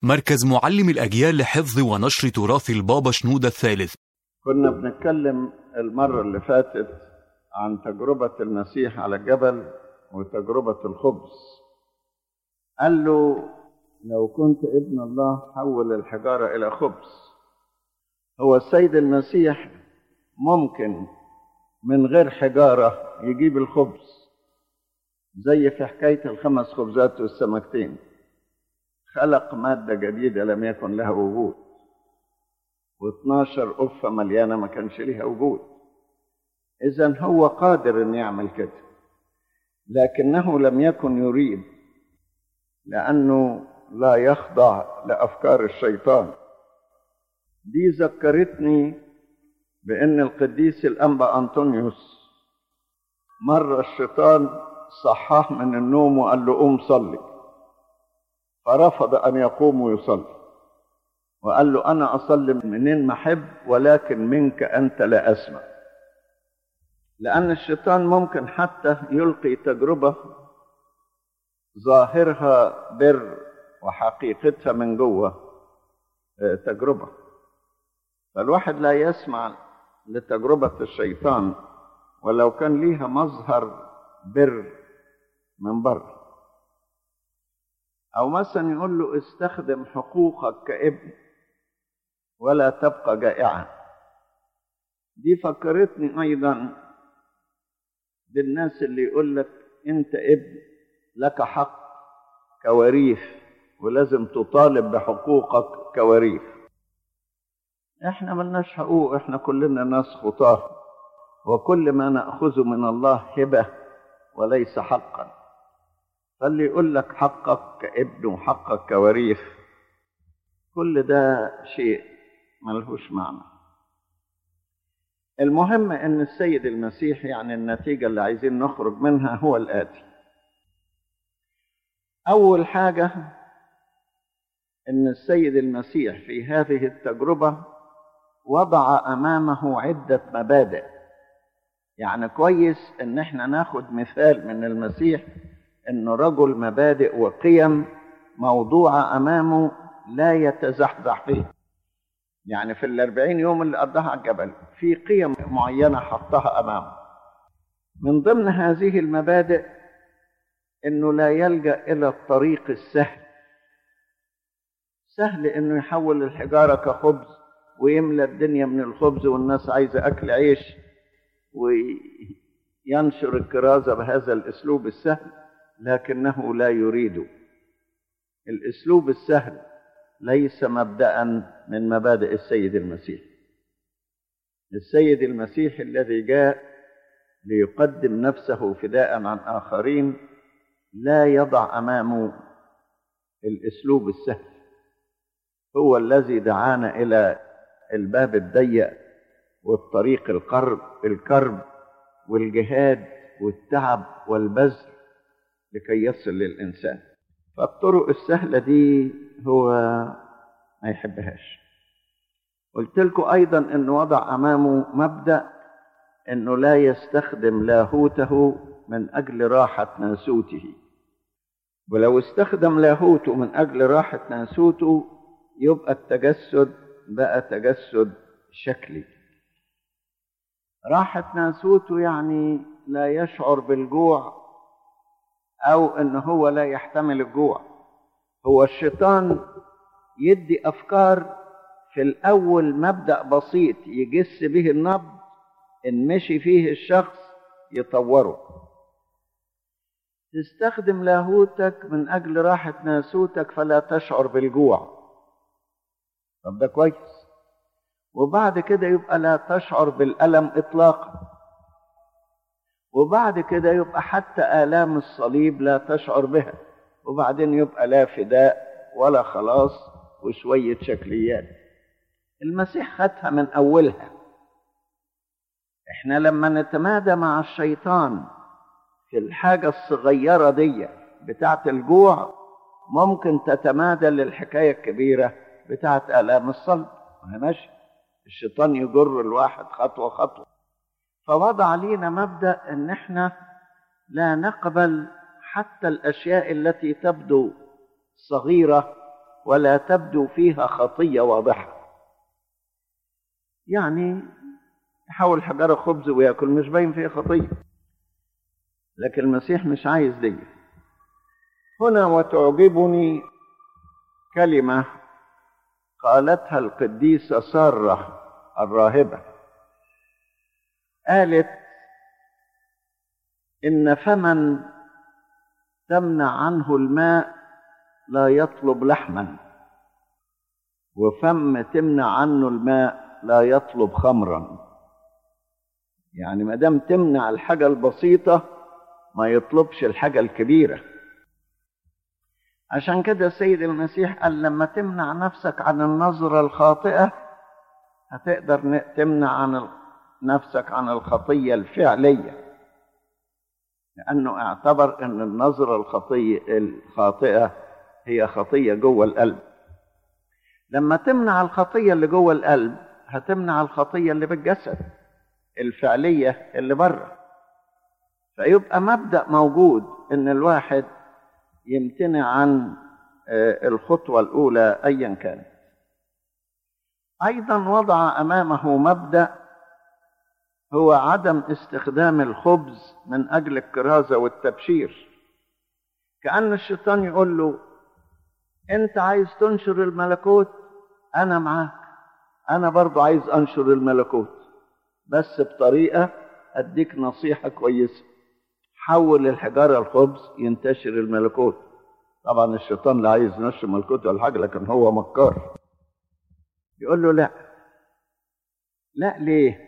مركز معلم الأجيال لحفظ ونشر تراث البابا شنودة الثالث. كنا بنتكلم المرة اللي فاتت عن تجربة المسيح على الجبل وتجربة الخبز. قال له لو كنت ابن الله حول الحجارة إلى خبز. هو السيد المسيح ممكن من غير حجارة يجيب الخبز، زي في حكاية الخمس خبزات والسمكتين، خلق مادة جديدة لم يكن لها وجود، و12 قفة مليانة ما كانش لها وجود. إذن هو قادر أن يعمل كده، لكنه لم يكن يريد، لأنه لا يخضع لأفكار الشيطان. دي ذكرتني بأن القديس الأنبا أنطونيوس مرة الشيطان صحاه من النوم وقال له قوم صلي، فرفض أن يقوم ويصلي، وقال له أنا أصلي منين ما أحب، ولكن منك أنت لا أسمع. لأن الشيطان ممكن حتى يلقي تجربة ظاهرها بر وحقيقتها من جوه تجربة، فالواحد لا يسمع لتجربة الشيطان ولو كان ليها مظهر بر من بره. أو مثلا يقول له استخدم حقوقك كابن ولا تبقى جائعا. دي فكرتني أيضا بالناس اللي يقول لك أنت ابن لك حق كوريث ولازم تطالب بحقوقك كوريث. احنا ملناش حقوق، احنا كلنا ناس خطاه، وكل ما نأخذه من الله هبة وليس حقا. فاللي يقول لك حقك كابن وحقك كوريث، كل ده شيء ملهوش معنى. المهم ان السيد المسيح، يعني النتيجة اللي عايزين نخرج منها هو الآتي. أول حاجة ان السيد المسيح في هذه التجربة وضع أمامه عدة مبادئ. يعني كويس ان احنا ناخد مثال من المسيح، انه رجل مبادئ وقيم موضوعة امامه لا يتزحزح فيه. يعني في 40 يوم اللي قضاها على الجبل في قيم معينة حطها امامه. من ضمن هذه المبادئ انه لا يلجأ الى الطريق السهل. سهل انه يحول الحجارة كخبز ويملى الدنيا من الخبز، والناس عايزة اكل عيش، وينشر الكرازة بهذا الاسلوب السهل، لكنه لا يريد. الاسلوب السهل ليس مبدأ من مبادئ السيد المسيح. السيد المسيح الذي جاء ليقدم نفسه فداء عن آخرين لا يضع أمامه الاسلوب السهل. هو الذي دعانا إلى الباب الضيق والطريق الكرب والجهاد والتعب والبذل لكي يصل للإنسان. فالطرق السهلة دي هو ما يحبهاش. قلت لكم أيضا أنه وضع أمامه مبدأ أنه لا يستخدم لاهوته من أجل راحة ناسوته. ولو استخدم لاهوته من أجل راحة ناسوته يبقى التجسد بقى تجسد شكلي. راحة ناسوته يعني لا يشعر بالجوع، أو أنه هو لا يحتمل الجوع. هو الشيطان يدي أفكار في الأول مبدأ بسيط يجس به النبض، إن مشي فيه الشخص يطوره. تستخدم لاهوتك من أجل راحة ناسوتك فلا تشعر بالجوع. طب ده كويس. وبعد كده يبقى لا تشعر بالألم إطلاقا. وبعد كده يبقى حتى آلام الصليب لا تشعر بها. وبعدين يبقى لا فداء ولا خلاص وشوية شكليات. المسيح خدها من أولها. احنا لما نتمادى مع الشيطان في الحاجة الصغيرة دي بتاعت الجوع، ممكن تتمادى للحكاية الكبيرة بتاعت آلام الصلب. ماشي، الشيطان يجر الواحد خطوة خطوة. فوضع لينا مبدأ ان احنا لا نقبل حتى الاشياء التي تبدو صغيرة ولا تبدو فيها خطية واضحة. يعني يحول حجارة خبز ويأكل مش باين فيها خطية، لكن المسيح مش عايز دي. هنا وتعجبني كلمة قالتها القديسة سارة الراهبة، قالت إن فمن تمنع عنه الماء لا يطلب لحما، وفم تمنع عنه الماء لا يطلب خمرا. يعني ما دام تمنع الحاجة البسيطة ما يطلبش الحاجة الكبيرة. عشان كده السيد المسيح قال لما تمنع نفسك عن النظرة الخاطئة هتقدر تمنع عن نفسك عن الخطية الفعلية، لأنه اعتبر أن النظرة الخاطئة هي خطية جوه القلب. لما تمنع الخطية اللي جوه القلب هتمنع الخطية اللي بالجسد الفعلية اللي بره. فيبقى مبدأ موجود أن الواحد يمتنع عن الخطوة الأولى أيا كانت. أيضا وضع أمامه مبدأ هو عدم استخدام الخبز من أجل الكرازة والتبشير. كأن الشيطان يقول له أنت عايز تنشر الملكوت، أنا معاك، أنا برضو عايز أنشر الملكوت، بس بطريقة أديك نصيحة كويسة، حول الحجارة الخبز ينتشر الملكوت. طبعا الشيطان لا عايز ينشر الملكوت ولا حاجة، لكن هو مكار. يقول له لا ليه؟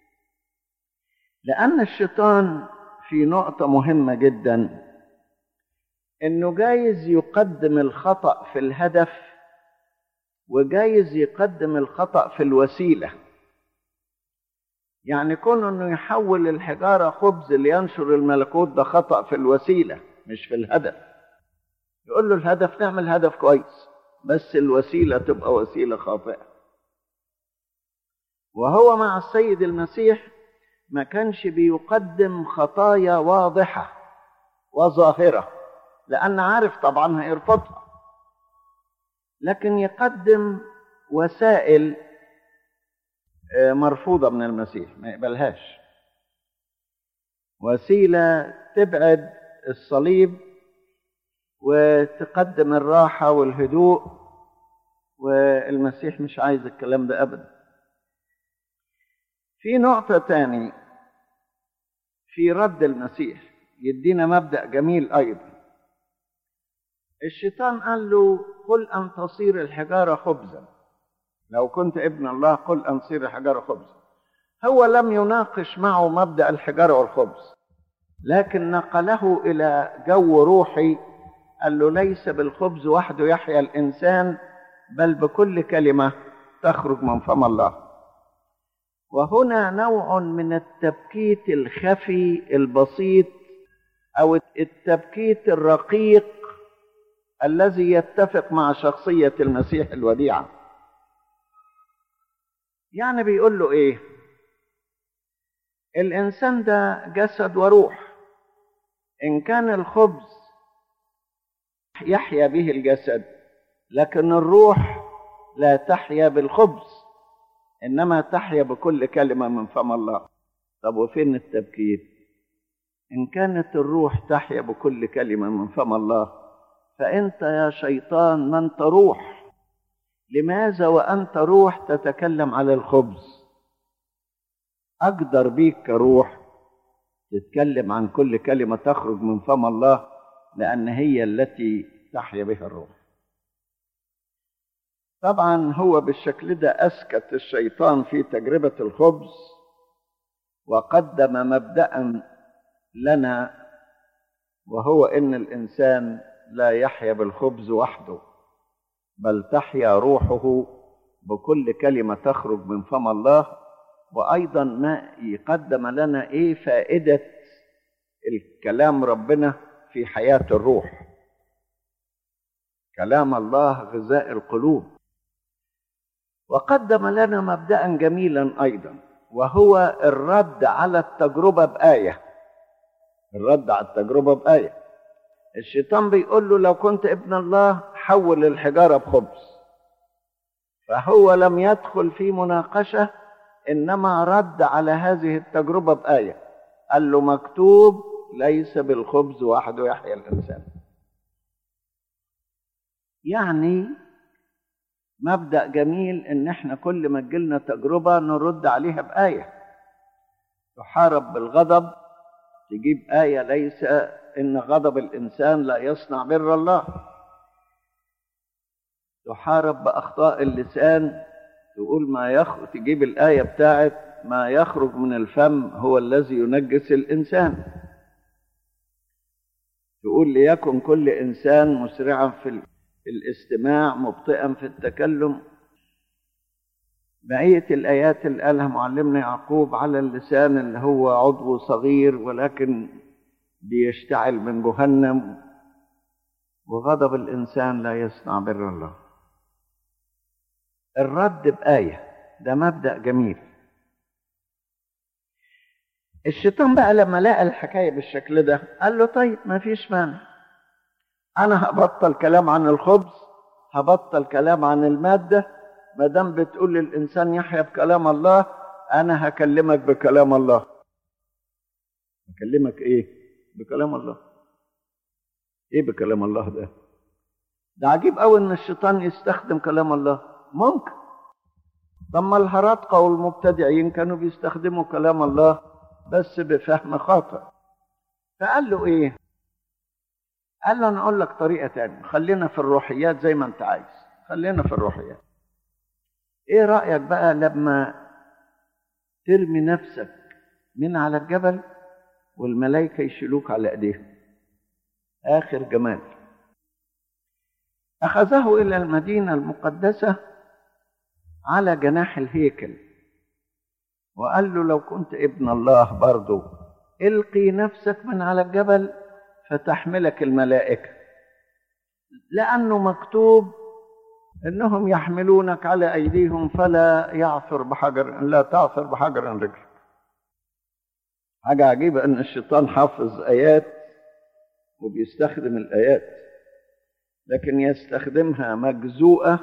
لأن الشيطان في نقطة مهمة جدا، إنه جايز يقدم الخطأ في الهدف وجايز يقدم الخطأ في الوسيلة. يعني كونه إنه يحول الحجارة خبز لينشر الملكوت ده خطأ في الوسيلة مش في الهدف. يقول له الهدف نعمل هدف كويس، بس الوسيلة تبقى وسيلة خاطئة. وهو مع السيد المسيح ما كانش بيقدم خطايا واضحة وظاهرة، لأن عارف طبعا هيرفضها، لكن يقدم وسائل مرفوضة من المسيح ما يقبلهاش، وسيلة تبعد الصليب وتقدم الراحة والهدوء، والمسيح مش عايز الكلام ده أبدا. في نقطة تاني في رد المسيح يدينا مبدأ جميل أيضا. الشيطان قال له قل أن تصير الحجارة خبزا، لو كنت ابن الله قل أن تصير الحجارة خبزا. هو لم يناقش معه مبدأ الحجارة والخبز، لكن نقله إلى جو روحي. قال له ليس بالخبز وحده يحيا الإنسان بل بكل كلمة تخرج من فم الله. وهنا نوع من التبكيت الخفي البسيط أو التبكيت الرقيق الذي يتفق مع شخصية المسيح الوديعة. يعني بيقول له إيه؟ الإنسان ده جسد وروح، إن كان الخبز يحيا به الجسد لكن الروح لا تحيا بالخبز، إنما تحيا بكل كلمة من فم الله. طب وفين التبكيت؟ إن كانت الروح تحيا بكل كلمة من فم الله، فأنت يا شيطان ما أنت روح، لماذا وأنت روح تتكلم على الخبز؟ أقدر بيك كروح تتكلم عن كل كلمة تخرج من فم الله، لأن هي التي تحيا بها الروح. طبعا هو بالشكل ده أسكت الشيطان في تجربة الخبز، وقدم مبدأ لنا، وهو إن الإنسان لا يحيا بالخبز وحده بل تحيا روحه بكل كلمة تخرج من فم الله. وأيضا ما يقدم لنا إيه فائدة الكلام ربنا في حياة الروح. كلام الله غذاء القلوب. وقدم لنا مبدأ جميلا أيضا، وهو الرد على التجربة بآية. الرد على التجربة بآية. الشيطان بيقول له لو كنت ابن الله حول الحجارة بخبز. فهو لم يدخل في مناقشة، إنما رد على هذه التجربة بآية، قال له مكتوب ليس بالخبز وحده يحيى الإنسان. يعني مبدأ جميل إن احنا كل ما تجيلنا تجربة نرد عليها بآية. تحارب بالغضب، تجيب آية ليس إن غضب الإنسان لا يصنع بر الله. تحارب بأخطاء اللسان، تقول تجيب الآية بتاعت ما يخرج من الفم هو الذي ينجس الإنسان. تقول ليكن كل إنسان مسرعا في الاستماع مبطئا في التكلم. بقية الآيات اللي قالها معلمنا يعقوب على اللسان اللي هو عضو صغير ولكن بيشتعل من جهنم، وغضب الإنسان لا يصنع بر الله. الرد بآية ده مبدأ جميل. الشيطان بقى لما لقى الحكاية بالشكل ده قال له طيب ما فيش مانع، أنا هبطل كلام عن الخبز، هبطل كلام عن المادة، ما دام بتقول الإنسان يحيى بكلام الله أنا هكلمك بكلام الله. هكلمك إيه؟ بكلام الله. إيه بكلام الله ده؟ ده عجيب أوي إن الشيطان يستخدم كلام الله. ممكن. طب ما الهراطقة والمبتدعين كانوا بيستخدموا كلام الله بس بفهم خاطئ. فقال له إيه؟ قال له أنا أقول لك طريقة تانية، خلينا في الروحيات زي ما أنت عايز، خلينا في الروحيات. إيه رأيك بقى لما ترمي نفسك من على الجبل والملائكة يشيلوك على إيديهم؟ آخر جمال. أخذه إلى المدينة المقدسة على جناح الهيكل، وقال له لو كنت ابن الله برضو القي نفسك من على الجبل فتحملك الملائكة، لأنه مكتوب إنهم يحملونك على أيديهم فلا تعثر بحجر رجلك. حاجة عجيبة إن الشيطان حافظ آيات وبيستخدم الآيات، لكن يستخدمها مجزوءة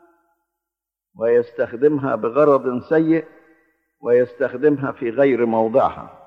ويستخدمها بغرض سيء ويستخدمها في غير موضعها.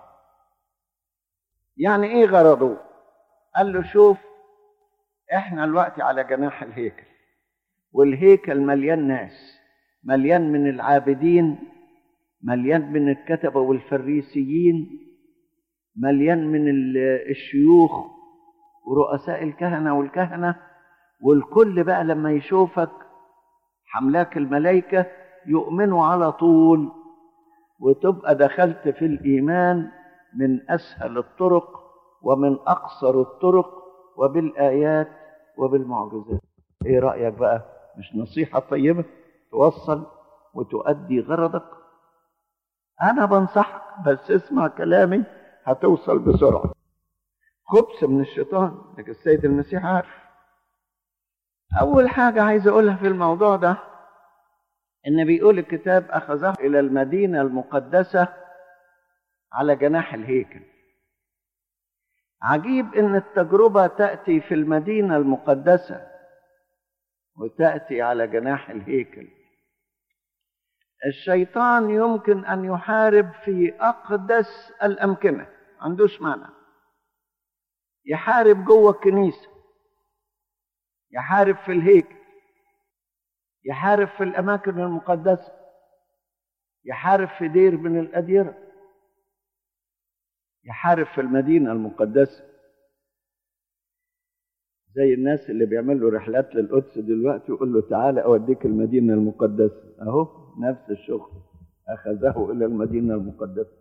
يعني إيه غرضه؟ قال له شوف، إحنا الوقت على جناح الهيكل، والهيكل مليان ناس، مليان من العابدين، مليان من الكتبة والفريسيين، مليان من الشيوخ ورؤساء الكهنة والكل بقى لما يشوفك حملاك الملائكة يؤمنوا على طول، وتبقى دخلت في الإيمان من أسهل الطرق ومن أقصر الطرق وبالآيات وبالمعجزات. إيه رأيك بقى؟ مش نصيحة طيبة توصل وتؤدي غرضك؟ أنا بنصحك بس اسمع كلامي هتوصل بسرعة. خبث من الشيطان، لكن السيد المسيح عارف. أول حاجة عايز أقولها في الموضوع ده إن بيقول الكتاب أخذه إلى المدينة المقدسة على جناح الهيكل. عجيب إن التجربة تأتي في المدينة المقدسة وتأتي على جناح الهيكل. الشيطان يمكن أن يحارب في أقدس الأمكنة، عندوش مانع. يحارب جوه الكنيسة، يحارب في الهيكل، يحارب في الأماكن المقدسة، يحارب في دير من الأديرة، يحارب في المدينة المقدسة. زي الناس اللي بيعملوا رحلات للقدس دلوقتي يقول له تعالى أوديك المدينة المقدسة. أهو نفس الشغل، أخذه إلى المدينة المقدسة.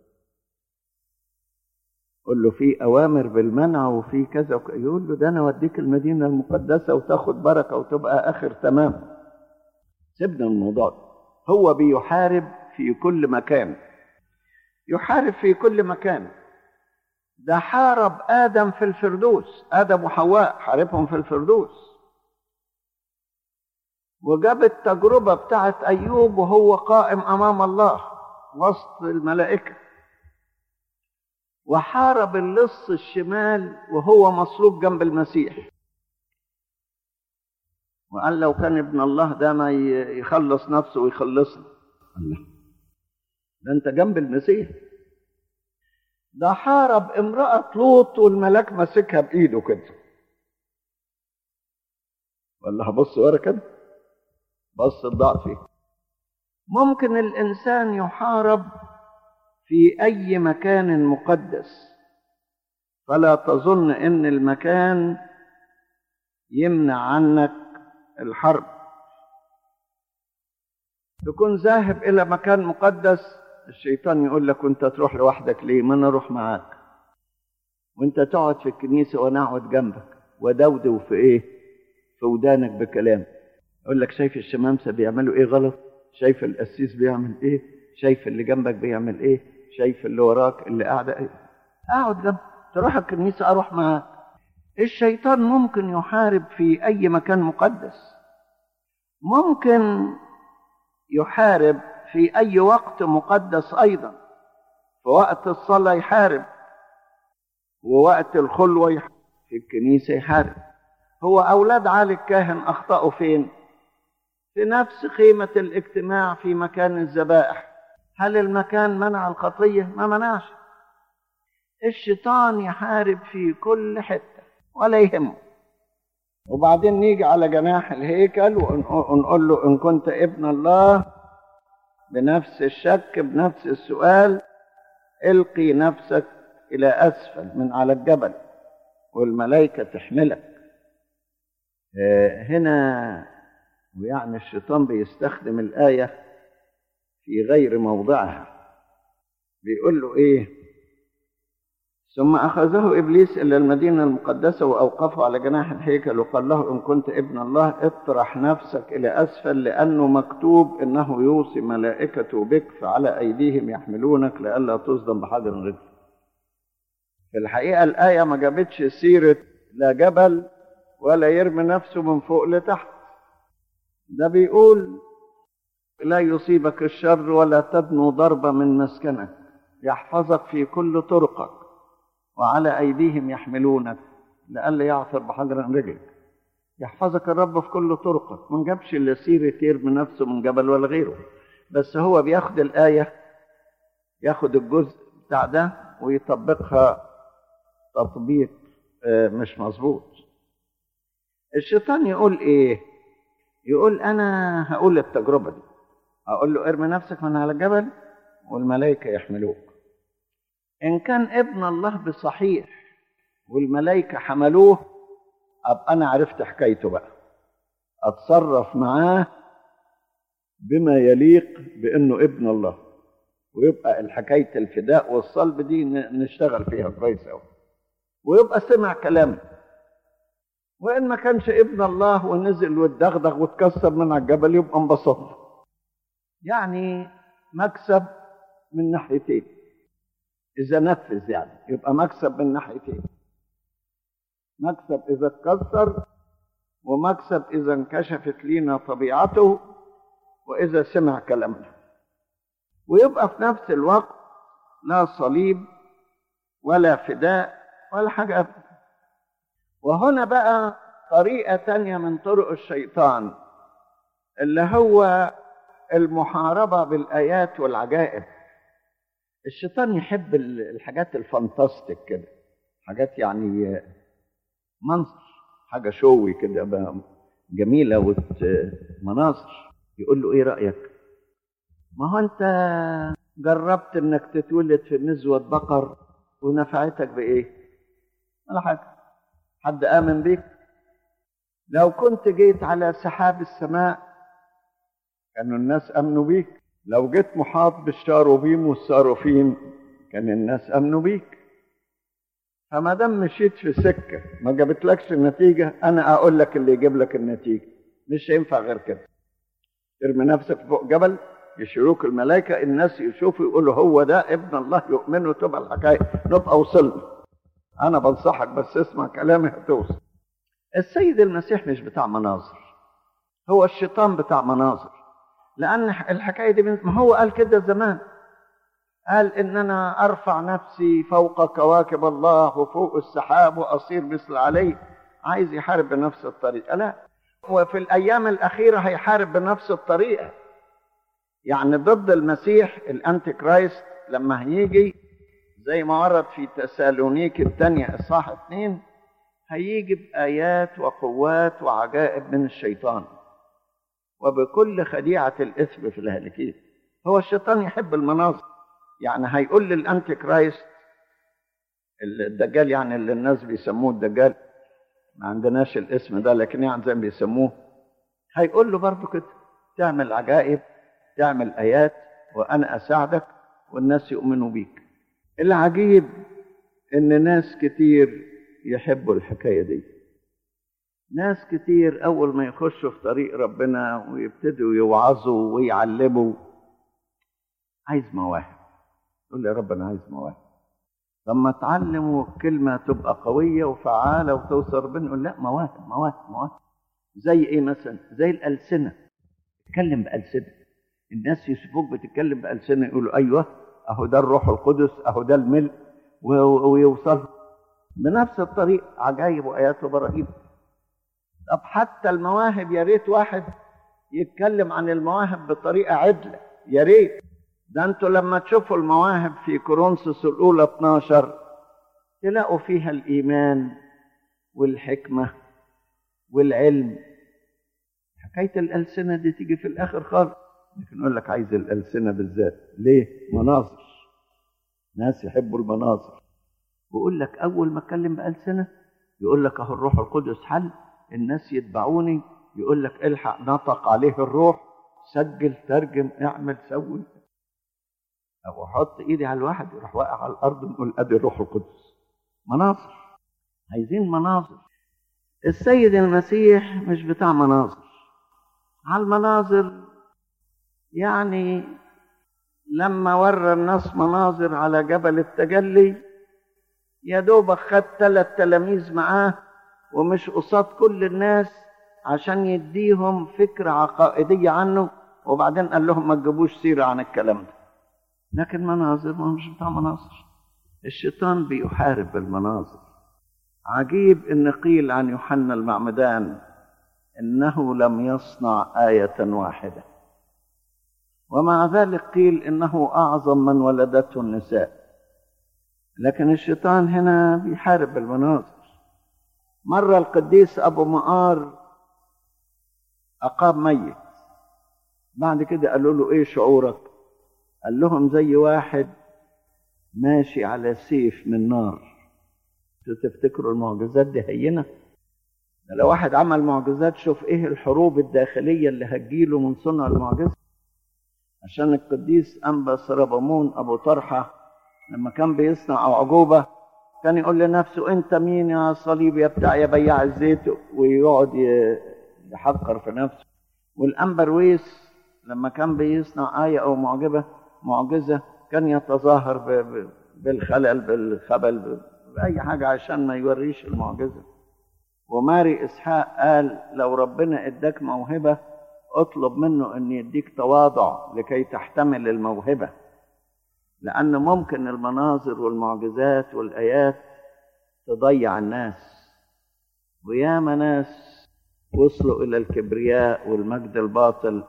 يقول له في أوامر بالمنع وفي كذا يقول له ده أنا أوديك المدينة المقدسة وتاخد بركة وتبقى آخر تمام. سيبنا من الموضوع ده. هو بيحارب في كل مكان، يحارب في كل مكان. ده حارب آدم في الفردوس، آدم وحواء حاربهم في الفردوس، وجاب التجربة بتاعت أيوب وهو قائم أمام الله وسط الملائكة، وحارب اللص الشمال وهو مصلوب جنب المسيح، وقال لو كان ابن الله ده ما يخلص نفسه ويخلصنا. الله، ده انت جنب المسيح. ده حارب امرأة لوط والملاك ماسكها بإيده كده. ولا هبص ورا كده، بص الضعف فيه. ممكن الإنسان يحارب في أي مكان مقدس، فلا تظن إن المكان يمنع عنك الحرب. تكون ذاهب إلى مكان مقدس، الشيطان يقول لك وانت تروح لوحدك ليه؟ ما انا اروح معاك. وانت تقعد في الكنيسة وانا اقعد جنبك ودودو في ايه؟ في ودانك بكلام. يقول لك شايف الشمامسة بيعملوا ايه غلط؟ شايف القسيس بيعمل ايه؟ شايف اللي جنبك بيعمل ايه؟ شايف اللي وراك اللي قاعدة ايه؟ اقعد جنبك. تروح الكنيسة اروح معاك. الشيطان ممكن يحارب في اي مكان مقدس، ممكن يحارب في أي وقت مقدس أيضا. في وقت الصلاة يحارب، ووقت الخلوة يحارب، في الكنيسة يحارب. هو أولاد علي الكاهن أخطأوا فين؟ في نفس خيمة الاجتماع في مكان الذبائح. هل المكان منع الخطية؟ ما منعش. الشيطان يحارب في كل حتة ولا يهمه. وبعدين نيجي على جناح الهيكل ونقول له إن كنت ابن الله، بنفس الشك بنفس السؤال، القي نفسك إلى أسفل من على الجبل والملائكة تحملك. هنا ويعني الشيطان بيستخدم الآية في غير موضعها. بيقول له إيه؟ ثم أخذه إبليس إلى المدينة المقدسة وأوقفه على جناح الهيكل وقال له إن كنت ابن الله اطرح نفسك إلى أسفل، لأنه مكتوب إنه يوصي ملائكته بك فعلى أيديهم يحملونك لئلا تصدم بحجر رجل. في الحقيقة الآية ما جابتش سيرة لا جبل ولا يرمي نفسه من فوق لتحت. ده بيقول لا يصيبك الشر ولا تدنو ضربة من مسكنك، يحفظك في كل طرقك وعلى أيديهم يحملونك لئلا يعثر بحجر رجلك. يحفظك الرب في كل طرقك. ما جابش إلا سيرة يرمي نفسه من جبل ولا غيره، بس هو بياخد الآية، ياخد الجزء بتاع ده ويطبقها تطبيق مش مظبوط. الشيطان يقول إيه؟ يقول أنا هقول التجربة دي، هقول له ارمي نفسك من على الجبل والملائكة يحملوك. إن كان ابن الله بصحيح والملائكة حملوه، أبقى أنا عرفت حكايته بقى، أتصرف معاه بما يليق بأنه ابن الله، ويبقى الحكاية الفداء والصلب دي نشتغل فيها كويس أوي، ويبقى سمع كلامي. وإن ما كانش ابن الله ونزل واتدغدغ واتكسر من على الجبل، يبقى انبسطنا. يعني مكسب من ناحيتين. إذا نفذ يعني يبقى مكسب من ناحيتين، مكسب إذا اتكسر، ومكسب إذا انكشفت لينا طبيعته، وإذا سمع كلامنا. ويبقى في نفس الوقت لا صليب ولا فداء ولا حاجة أبدا. وهنا بقى طريقة تانية من طرق الشيطان، اللي هو المحاربة بالآيات والعجائب. الشيطان يحب الحاجات الفانتاستيك كده، حاجات يعني منظر، حاجة شوي كده جميلة ومناظر. يقول له ايه رأيك؟ ما هو انت جربت انك تتولد في نزوة بقر ونفعتك بايه؟ ولا حاجة. حد آمن بيك؟ لو كنت جيت على سحاب السماء كانوا الناس آمنوا بيك. لو جيت محاط بالشاروبيم والصاروفين كان الناس آمنوا بيك. فما دام مشيت في سكة ما جابتلكش النتيجة، أنا أقول لك اللي يجيب لك النتيجة. مش هينفع غير كده. ارمي نفسك فوق جبل، يشيروك الملائكة، الناس يشوفوا يقولوا هو ده ابن الله، يؤمنوا، تبقى الحكاية نبقى وصلنا. أنا بنصحك بس اسمع كلامي هتوصل. السيد المسيح مش بتاع مناظر، هو الشيطان بتاع مناظر. لأن الحكاية دي ما هو قال كده زمان، قال إن أنا أرفع نفسي فوق كواكب الله وفوق السحاب وأصير مثل علي. عايز يحارب بنفس الطريقة. لا، وفي الأيام الأخيرة هيحارب بنفس الطريقة. يعني ضد المسيح الأنتي كرايست لما هيجي زي ما ورد في تسالونيك الثانية إصحاح 2، هيجي بآيات وقوات وعجائب من الشيطان وبكل خديعة الإثم في الهالكين. هو الشيطان يحب المناظر. يعني هيقول للأنتي كرايست الدجال، يعني اللي الناس بيسموه الدجال، ما عندناش الاسم ده لكن يعني زي ما بيسموه، هيقول له برضه كده تعمل عجائب، تعمل آيات، وأنا أساعدك والناس يؤمنوا بيك. العجيب إن ناس كتير يحبوا الحكاية دي. ناس كتير أول ما يخشوا في طريق ربنا ويبتدوا يوعظوا ويعلموا، عايز مواهب. يقول لي يا رب أنا عايز مواهب. لما تعلموا الكلمة تبقى قوية وفعالة وتوصل ربنا، يقول لا، مواهب مواهب مواهب. زي إيه مثلا؟ زي الألسنة. تتكلم بألسنة، الناس يشوفوك بتتكلم بألسنة يقولوا أيوه أهو ده الروح القدس، أهو ده الملء، ويوصل بنفس الطريق عجائب وآيات وبراهين. طب حتى المواهب، يا ريت واحد يتكلم عن المواهب بطريقة عدلة، يا ريت. ده انتوا لما تشوفوا المواهب في كورنثوس الأولى 12 تلاقوا فيها الإيمان والحكمة والعلم. حكاية الألسنة دي تيجي في الآخر خالص، لكن يقول لك عايز الألسنة بالذات. ليه؟ مناظر. ناس يحبوا المناظر. ويقول لك أول ما أتكلم بألسنة يقول لك أهو الروح القدس حل، الناس يتبعوني. يقول لك الحق نطق عليه الروح، سجل، ترجم، اعمل، سوي. أو أحط إيدي على الواحد يروح واقع على الأرض ونقول أدي الروح القدس. مناظر، عايزين مناظر. السيد المسيح مش بتاع مناظر. على المناظر يعني لما ورى الناس مناظر على جبل التجلي يا دوبك خد 3 تلاميذ معاه ومش قصاد كل الناس عشان يديهم فكرة عقائدية عنه، وبعدين قال لهم ما تجيبوش سيرة عن الكلام ده. لكن مناظر، ما مش بتاع مناظر. الشيطان بيحارب المناظر. عجيب ان قيل عن يوحنا المعمدان انه لم يصنع آية واحدة، ومع ذلك قيل انه اعظم من ولدته النساء. لكن الشيطان هنا بيحارب المناظر. مرة القديس ابو مقار اقام ميت، بعد كده قالوا له ايه شعورك؟ قال لهم زي واحد ماشي على سيف من نار. تفتكروا المعجزات دي هينة؟ لو واحد عمل معجزات شوف ايه الحروب الداخلية اللي هتجيله من صنع المعجزة. عشان القديس أنبا سربامون أبو طرحة لما كان بيصنع أعجوبة كان يقول لنفسه أنت مين يا صليب يا بتاع يا بياع الزيت، ويقعد يحقر في نفسه. والأنبا رويس لما كان بيصنع آية أو معجزة كان يتظاهر بالخلل بالخبل بأي حاجة عشان ما يوريش المعجزة. وماري إسحاق قال لو ربنا اداك موهبة اطلب منه ان يديك تواضع لكي تحتمل الموهبة، لأن ممكن المناظر والمعجزات والآيات تضيع الناس. وياما ناس وصلوا إلى الكبرياء والمجد الباطل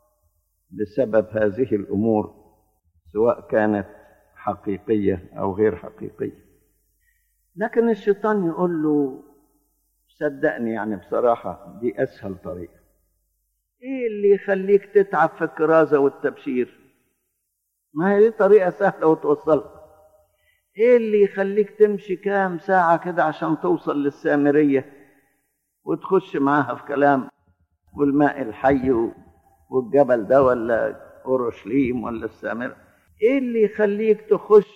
بسبب هذه الأمور، سواء كانت حقيقية أو غير حقيقية. لكن الشيطان يقول له صدقني، يعني بصراحة دي أسهل طريقة. إيه اللي يخليك تتعب في الكرازة والتبشير؟ ما هي دي طريقة سهلة وتوصلها. إيه اللي يخليك تمشي كام ساعة كده عشان توصل للسامرية وتخش معاها في كلام والماء الحي والجبل ده ولا أورشليم ولا السامرة؟ إيه اللي يخليك تخش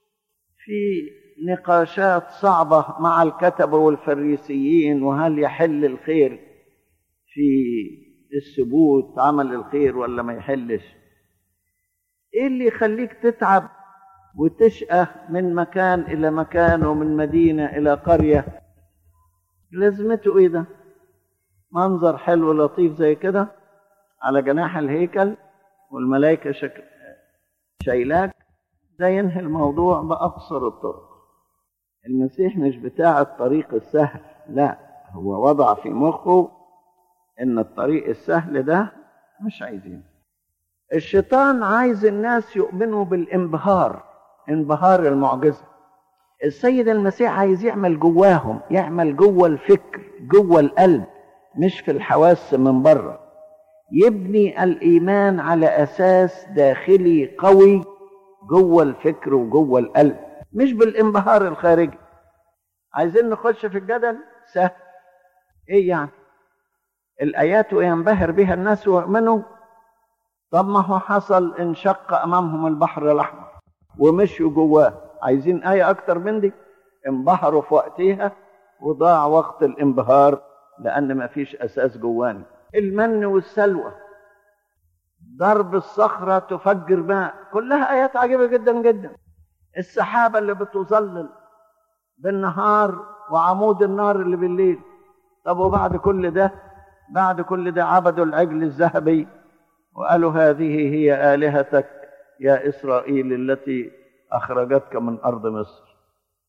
في نقاشات صعبة مع الكتبة والفريسيين، وهل يحل الخير في الثبوت عمل الخير ولا ما يحلش؟ ايه اللي يخليك تتعب وتشقى من مكان الى مكان ومن مدينة الى قرية؟ لازمته ايه ده؟ منظر حلو لطيف زي كده على جناح الهيكل والملائكة شايلاك، ده ينهي الموضوع بأقصر الطرق. المسيح مش بتاع الطريق السهل، لا، هو وضع في مخه ان الطريق السهل ده مش عايزينه. الشيطان عايز الناس يؤمنوا بالانبهار، انبهار المعجزة. السيد المسيح عايز يعمل جواهم، يعمل جوه الفكر، جوه القلب، مش في الحواس من بره. يبني الإيمان على أساس داخلي قوي جوه الفكر وجوه القلب، مش بالانبهار الخارجي. عايزين نخش في الجدل؟ سهل. ايه يعني؟ الآيات وينبهر بها الناس ويؤمنوا. طب ما هو حصل انشق أمامهم البحر الأحمر ومشوا جواه، عايزين آية أكتر من دي؟ انبهروا في وقتها وضاع وقت الانبهار لأن ما فيش أساس جواني. المن والسلوى، ضرب الصخرة تفجر ماء، كلها آيات عجيبة جدا جدا. السحابة اللي بتظلل بالنهار وعمود النار اللي بالليل. طب وبعد كل ده، بعد كل ده عبدوا العجل الذهبي وقالوا هذه هي آلهتك يا إسرائيل التي أخرجتك من أرض مصر.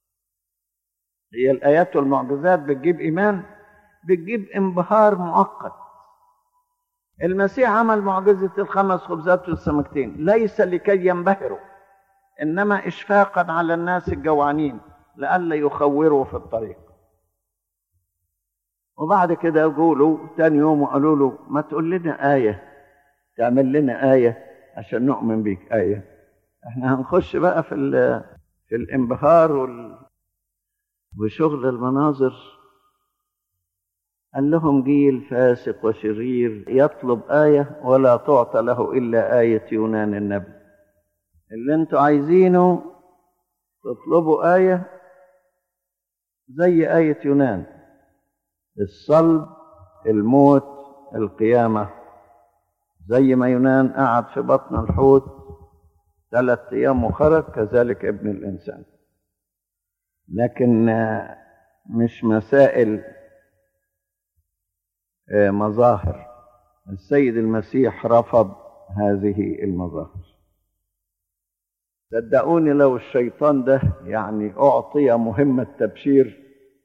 هي الآيات والمعجزات بتجيب إيمان؟ بتجيب انبهار مؤقت. المسيح عمل معجزة الخمس خبزات والسمكتين ليس لكي ينبهروا، إنما إشفاقا على الناس الجوعانين لئلا يخوروا في الطريق. وبعد كده يقولوا تاني يوم وقالوا له ما تقول لنا آية، تعمل لنا آية عشان نؤمن بيك. آية؟ احنا هنخش بقى في الانبهار وشغل المناظر. قال لهم جيل فاسق وشرير يطلب آية ولا تعطى له إلا آية يونان النبي. اللي انتوا عايزينه تطلبوا آية زي آية يونان، الصلب، الموت، القيامة. زي ما يونان قعد في بطن الحوت 3 أيام وخرج، كذلك ابن الإنسان. لكن مش مسائل مظاهر. السيد المسيح رفض هذه المظاهر. صدقوني لو الشيطان ده يعني أعطي مهمة تبشير،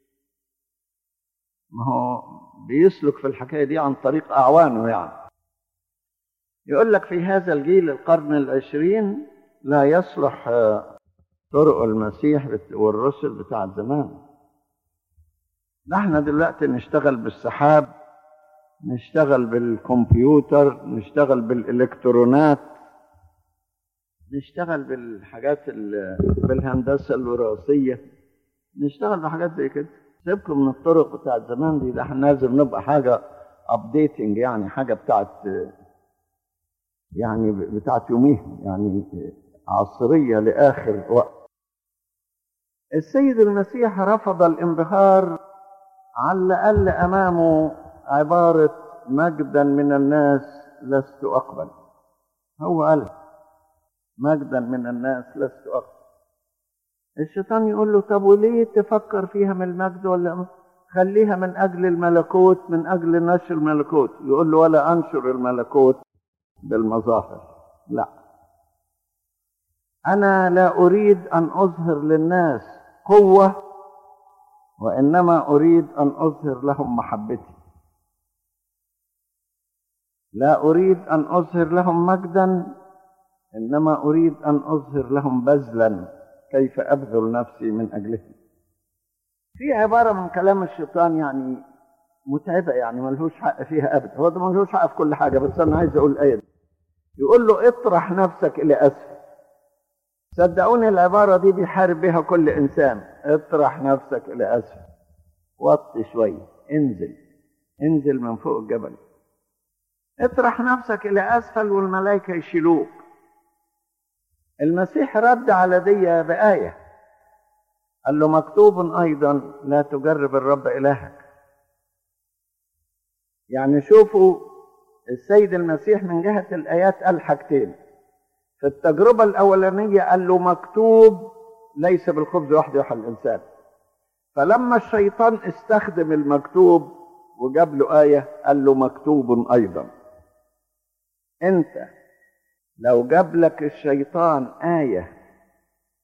ما هو بيسلك في الحكاية دي عن طريق أعوانه. يعني يقول لك في هذا الجيل القرن 20 لا يصلح طرق المسيح والرسل بتاع زمان. نحن دلوقتي نشتغل بالسحاب، نشتغل بالكمبيوتر، نشتغل بالإلكترونات، نشتغل بالحاجات بالهندسة الوراثية، نشتغل بحاجات زي كده. سيبكم من الطرق بتاعت زمان دي، ده احنا لازم نبقى حاجة ابديتنج، يعني حاجة بتاعت يوميها، يعني عصرية لآخر وقت. السيد المسيح رفض الانبهار، على الأقل أمامه عبارة مجدا من الناس لست أقبل. هو قال مجدا من الناس لست أقبل. الشيطان يقول له طب وليه تفكر فيها من المجد، ولا خليها من أجل الملكوت، من أجل نشر الملكوت. يقول له ولا أنشر الملكوت بالمظاهر، لا، أنا لا أريد أن أظهر للناس قوة، وإنما أريد أن أظهر لهم محبتي. لا أريد أن أظهر لهم مجدا، إنما أريد أن أظهر لهم بذلا، كيف أبذل نفسي من أجلهم. في عبارة من كلام الشيطان يعني متعبة، يعني ملهوش حق فيها أبدا. هو ده ملهوش حق في كل حاجة، بس أنا عايز أقول الآية دي. يقول له اطرح نفسك إلى أسفل. صدقوني العبارة دي بيحارب بها كل إنسان. اطرح نفسك إلى أسفل، وطي شوية، انزل من فوق الجبل. اطرح نفسك إلى أسفل والملائكة يشيلوك. المسيح رد على دي بآية، قال له مكتوب أيضا لا تجرب الرب إلهك. يعني شوفوا السيد المسيح من جهة الآيات قال حاجتين. في التجربة الأولانية قال له مكتوب ليس بالخبز وحده يحيى الإنسان. فلما الشيطان استخدم المكتوب وجاب له آية قال له مكتوب أيضا. أنت لو جاب لك الشيطان آية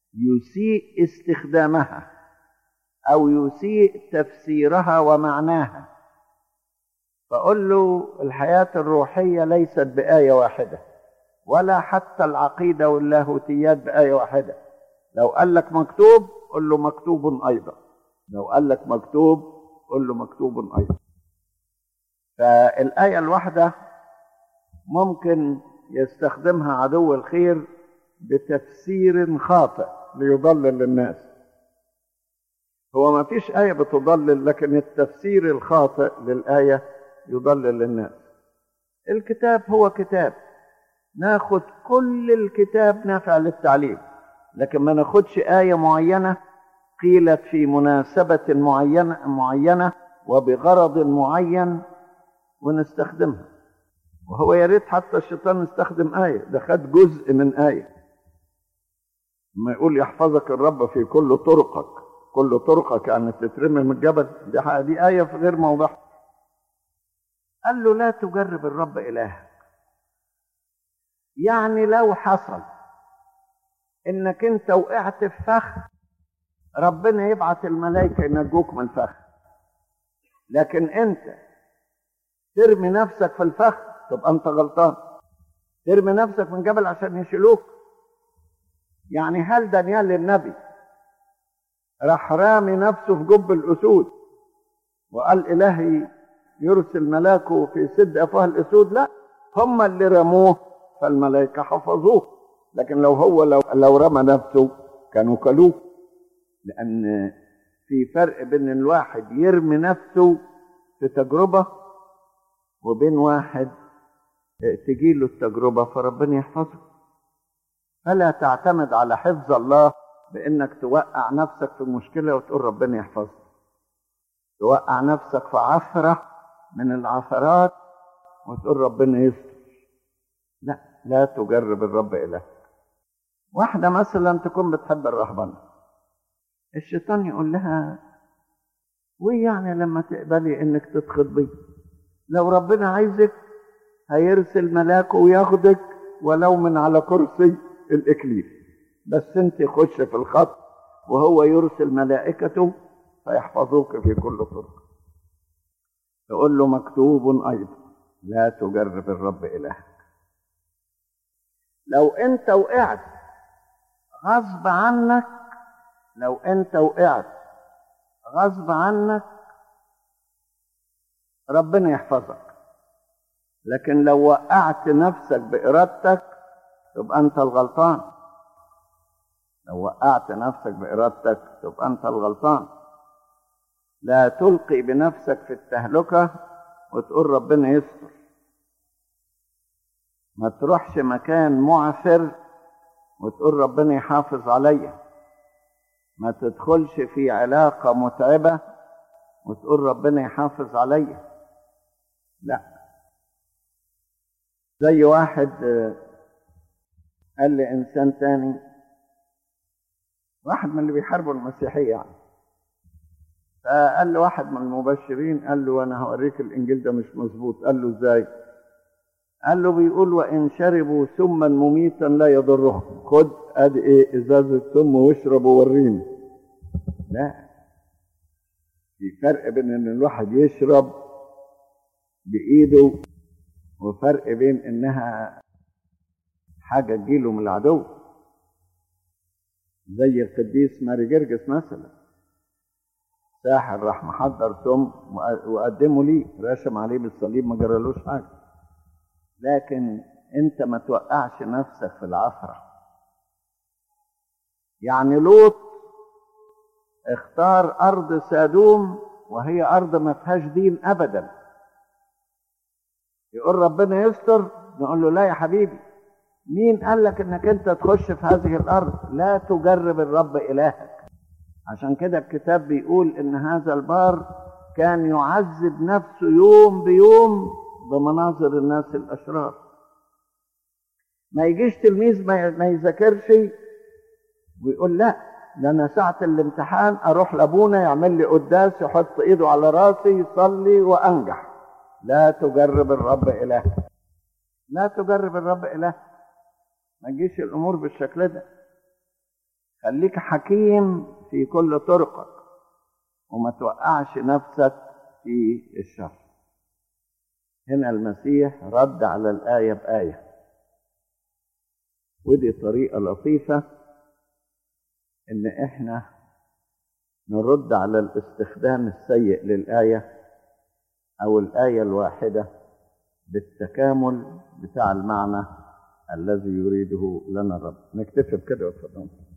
يسيء استخدامها أو يسيء تفسيرها ومعناها، فقل له الحياة الروحية ليست بآية واحدة، ولا حتى العقيدة واللاهوتيات بآية واحدة. لو قال لك مكتوب قل له مكتوب أيضا، لو قال لك مكتوب قل له مكتوب أيضا. فالآية الواحدة ممكن يستخدمها عدو الخير بتفسير خاطئ ليضلل الناس. هو ما فيش آية بتضلل، لكن التفسير الخاطئ للآية يضلل الناس. الكتاب هو كتاب، ناخد كل الكتاب نافع للتعليم، لكن ما ناخدش آية معينة قيلت في مناسبة معينة وبغرض معين ونستخدمها. وهو يا ريت حتى الشيطان يستخدم آية، ده خد جزء من آية. ما يقول يحفظك الرب في كل طرقك، كل طرقك يعني تترمي من الجبل، دي آية في غير موضعها. قال له لا تجرب الرب إلهك. يعني لو حصل انك انت وقعت في فخ، ربنا يبعت الملائكة ينجوك من الفخ، لكن انت ترمي نفسك في الفخ تبقى انت غلطان. ترمي نفسك من جبل عشان يشيلوك. يعني هل دانيال النبي راح رامي نفسه في جب الأسود وقال إلهي يرسل ملاكه في سد أفواه الأسود؟ لا، هم اللي رموه فالملائكة حفظوه. لكن لو هو لو رمى نفسه كانوا كلوه. لأن في فرق بين الواحد يرمي نفسه في تجربة وبين واحد تجيله التجربة فربنا يحفظه. فلا تعتمد على حفظ الله بأنك توقع نفسك في مشكلة وتقول ربنا يحفظك. توقع نفسك في عثرة من العثرات وتقول ربنا يستر. لا، لا تجرب الرب إلهك. واحدة مثلا تكون بتحب الرهبنة، الشيطان يقول لها ويعني لما تقبلي انك تتخطبي، لو ربنا عايزك هيرسل ملاكه وياخدك ولو من على كرسي الإكليل، بس انت خش في الخط وهو يرسل ملائكته فيحفظوك في كل طرق. تقول له مكتوب أيضا لا تجرب الرب إلهك. لو انت وقعت غصب عنك، لو انت وقعت غصب عنك ربنا يحفظك. لكن لو وقعت نفسك بإرادتك تبقى انت الغلطان. لو وقعت نفسك بإرادتك تبقى انت الغلطان. لا تلقي بنفسك في التهلكة وتقول ربنا يستر. ما تروحش مكان معثر وتقول ربنا يحافظ عليا. ما تدخلش في علاقة متعبة وتقول ربنا يحافظ عليا. لا. زي واحد قال لإنسان تاني، واحد من اللي بيحاربوا المسيحية يعني، فقال له واحد من المبشرين، قال له أنا هوريك الإنجيل ده مش مظبوط. قال له إزاي؟ قال له بيقول وإن شربوا سما مميتا لا يضرهم. خد ادي ايه ازازة سم واشرب ووريني. لا، في فرق بين ان الواحد يشرب بايده وفرق بين انها حاجة تجيله من العدو. زي القديس ماري جرجس مثلا، ساحر راح محضر سم وقدمه ليه، رسم عليه بالصليب ما جرالوش حاجة. لكن انت ما توقعش نفسك في العثرة. يعني لوط اختار ارض سادوم وهي ارض ما فيهاش دين ابدا. يقول ربنا يستر، نقول له لا يا حبيبي، مين قال لك انك انت تخش في هذه الارض؟ لا تجرب الرب الهك. عشان كده الكتاب بيقول ان هذا البار كان يعذب نفسه يوم بيوم بمناظر الناس الاشرار. ما يجيش تلميذ ما يذاكرش ويقول لا ده انا ساعة الامتحان اروح لابونا يعمل لي قداس يحط ايده على راسي يصلي وانجح. لا تجرب الرب الهك. لا تجرب الرب الهك. ما تجيش الامور بالشكل ده. خليك حكيم في كل طرقك وما توقعش نفسك في الشر. هنا المسيح رد على الآية بآية، ودي طريقة لطيفة إن إحنا نرد على الاستخدام السيء للآية أو الآية الواحدة بالتكامل بتاع المعنى الذي يريده لنا الرب. نكتفي بكده وتفضل.